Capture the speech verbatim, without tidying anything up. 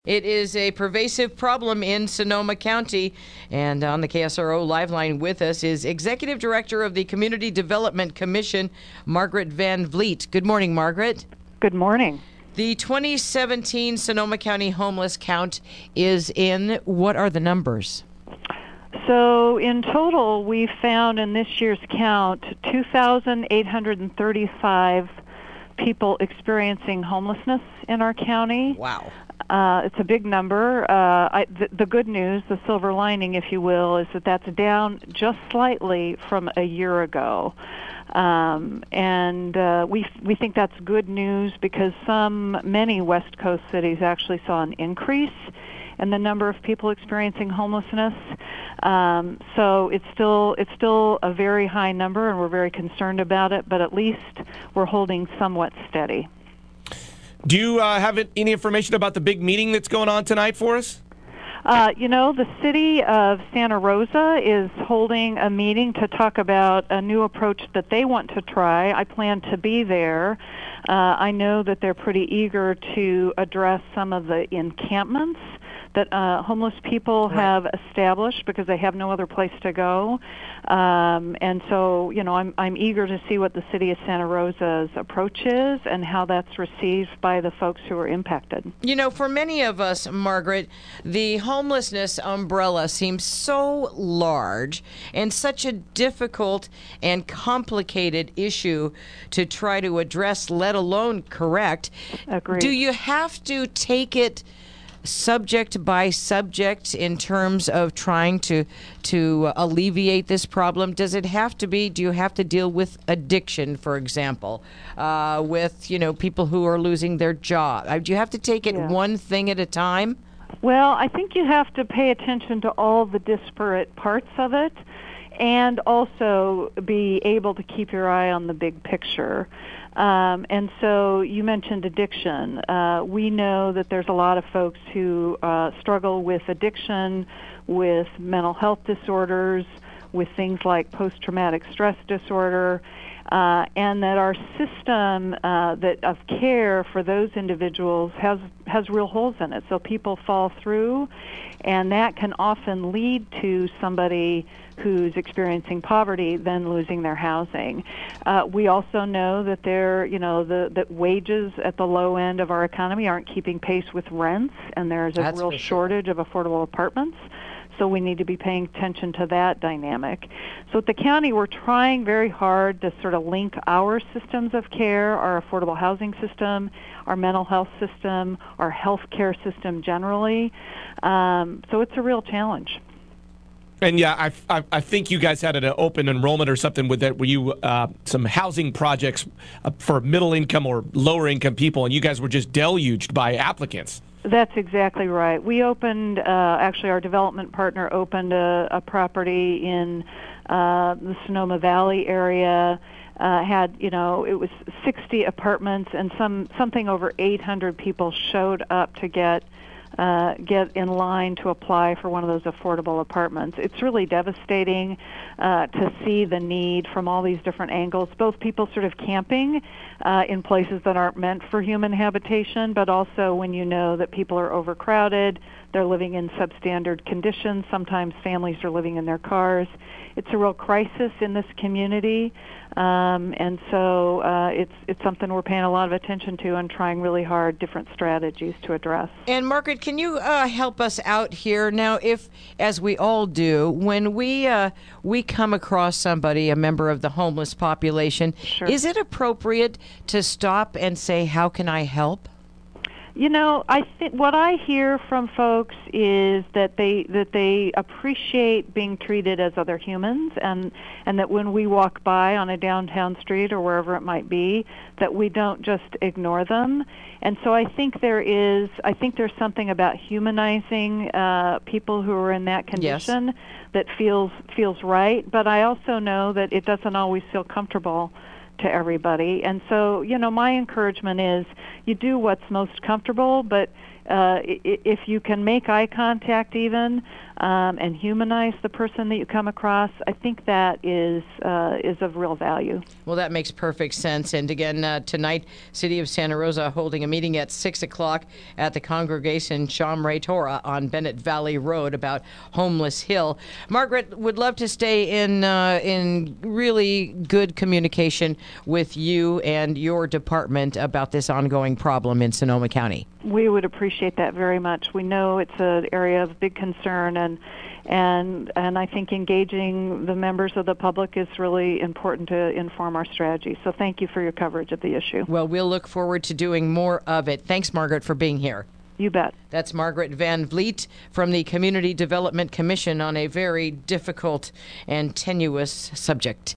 It is a pervasive problem in Sonoma County. And on the K S R O Live Line with us is Executive Director of the Community Development Commission, Margaret Van Vliet. Good morning, Margaret. Good morning. The twenty seventeen Sonoma County homeless count is in. What are the numbers? So in total, we found in this year's count two thousand eight hundred thirty-five people experiencing homelessness in our county. Wow. Uh, it's a big number. Uh, I, the, the good news, the silver lining, if you will, is that that's down just slightly from a year ago. Um, and uh, we we think that's good news because some, many West Coast cities actually saw an increase in the number of people experiencing homelessness. Um, so it's still it's still a very high number, and we're very concerned about it. But at least we're holding somewhat steady. Do you uh, have any information about the big meeting that's going on tonight for us? Uh, you know, the city of Santa Rosa is holding a meeting to talk about a new approach that they want to try. I plan to be there. Uh, I know that they're pretty eager to address some of the encampments that uh, homeless people Right. have established because they have no other place to go. Um, and so, you know, I'm, I'm eager to see what the city of Santa Rosa's approach is and how that's received by the folks who are impacted. You know, for many of us, Margaret, the homelessness umbrella seems so large and such a difficult and complicated issue to try to address, let alone correct. Agreed. Do you have to take it subject by subject in terms of trying to to alleviate this problem? Does it have to be, do you have to deal with addiction, for example, uh, with, you know, people who are losing their job? Uh, Do you have to take it Yeah. one thing at a time? Well, I think you have to pay attention to all the disparate parts of it and also be able to keep your eye on the big picture. Um, and so you mentioned addiction. Uh, we know that there's a lot of folks who uh, struggle with addiction, with mental health disorders, with things like post-traumatic stress disorder, uh, and that our system uh, that of care for those individuals has has real holes in it. So people fall through, and that can often lead to somebody who's experiencing poverty then losing their housing. Uh, we also know that there, you know, the that wages at the low end of our economy aren't keeping pace with rents, and there's a That's real for sure. shortage of affordable apartments. So we need to be paying attention to that dynamic. So at the county, we're trying very hard to sort of link our systems of care, our affordable housing system, our mental health system, our health care system generally. Um, so it's a real challenge. And yeah, I, I, I think you guys had an open enrollment or something with that, where you uh, some housing projects uh, for middle income or lower income people, and you guys were just deluged by applicants. That's exactly right. We opened, uh, actually our development partner opened a, a property in uh, the Sonoma Valley area, uh, had, you know, it was sixty apartments, and some something over eight hundred people showed up to get Uh, get in line to apply for one of those affordable apartments. It's really devastating uh, to see the need from all these different angles, both people sort of camping uh, in places that aren't meant for human habitation, but also when you know that people are overcrowded, they're living in substandard conditions, sometimes families are living in their cars. It's a real crisis in this community, um, and so uh, it's it's something we're paying a lot of attention to and trying really hard different strategies to address. And Margaret, can you uh, help us out here now? If, as we all do, when we uh, we come across somebody, a member of the homeless population, Sure. is it appropriate to stop and say, "How can I help"? You know, I think what I hear from folks is that they that they appreciate being treated as other humans, and and that when we walk by on a downtown street or wherever it might be, that we don't just ignore them. And so I think there is, I think there's something about humanizing uh, people who are in that condition that feels feels right. But I also know that it doesn't always feel comfortable to everybody. And so, you know, my encouragement is you do what's most comfortable, but uh, if you can make eye contact even um, and humanize the person that you come across, I think that is uh, is of real value. Well, that makes perfect sense. And again, uh, tonight, City of Santa Rosa holding a meeting at six o'clock at the Congregation Shamre Torah on Bennett Valley Road about Homeless Hill. Margaret, would love to stay in uh, in really good communication with you and your department about this ongoing problem in Sonoma County. We would appreciate that very much. We know it's an area of big concern, and and and I think engaging the members of the public is really important to inform our strategy. So thank you for your coverage of the issue. Well, we'll look forward to doing more of it. Thanks, Margaret, for being here. You bet. That's Margaret Van Vliet from the Community Development Commission on a very difficult and tenuous subject.